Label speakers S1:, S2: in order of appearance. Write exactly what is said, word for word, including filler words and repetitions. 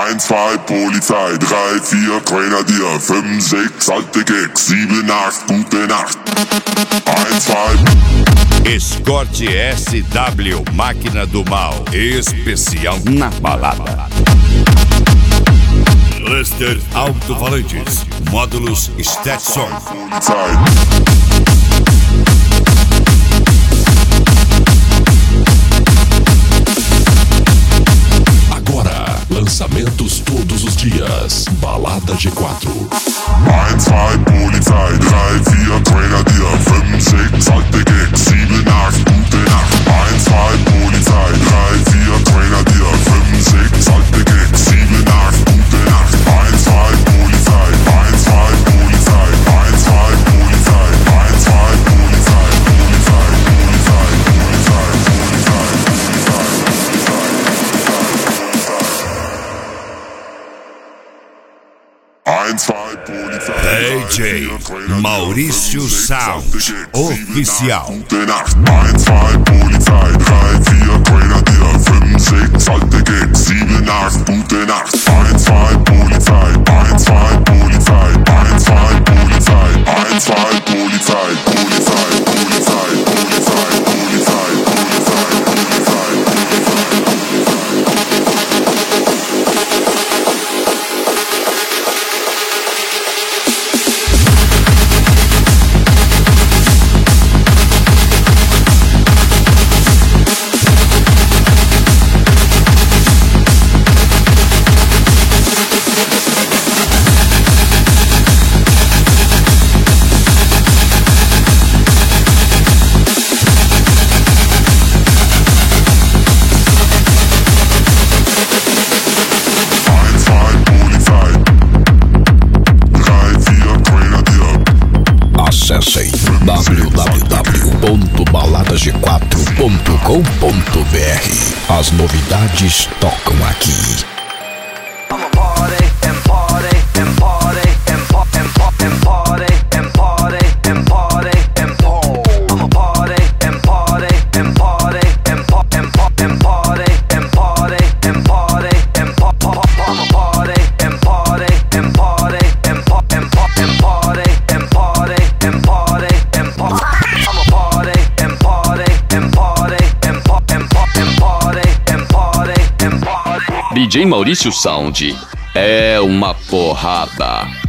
S1: eins, zwei, Polizei, drei, vier, Grenadier, fünf, sechs, alte Gags, sieben, acht, gute Nacht. eins, zwei.
S2: Escort S W, máquina do mal, especial na balada. Cluster Alto-Falantes, módulos Stetson.
S3: Agora, lançamentos todos os dias. Balada G quatro.
S1: eins, zwei, Polizei, drei, vier, Grenadier, fünf, sechs, alte Gags, sieben, acht, gute Nacht. eins, zwei, Polizei, drei, vier, Grenadier, fünf, sechs, alte Gags, sieben, acht, gute Nacht. eins, zwei, Polizei, eins, zwei, Polizei, eins, zwei, Polizei, eins, zwei, Polizei, Polizei, Polizei, Polizei, Polizei, eins, zwei, Polizei.
S2: D J Maurício Sound, oficial.
S1: Gute Nacht. eins, zwei, Polizei, drei, vier, Grenadier, fünf, sechs, alte Gags, sieben, acht, gute Nacht. eins, zwei, Polizei, eins, zwei, Polizei, eins, zwei, Polizei, eins, zwei, Polizei, Polizei, Polizei, Polizei, Polizei,
S3: Acessem w w w ponto balada g quatro ponto com ponto b r. As novidades tocam aqui.
S4: D J Maurício Sound é uma porrada.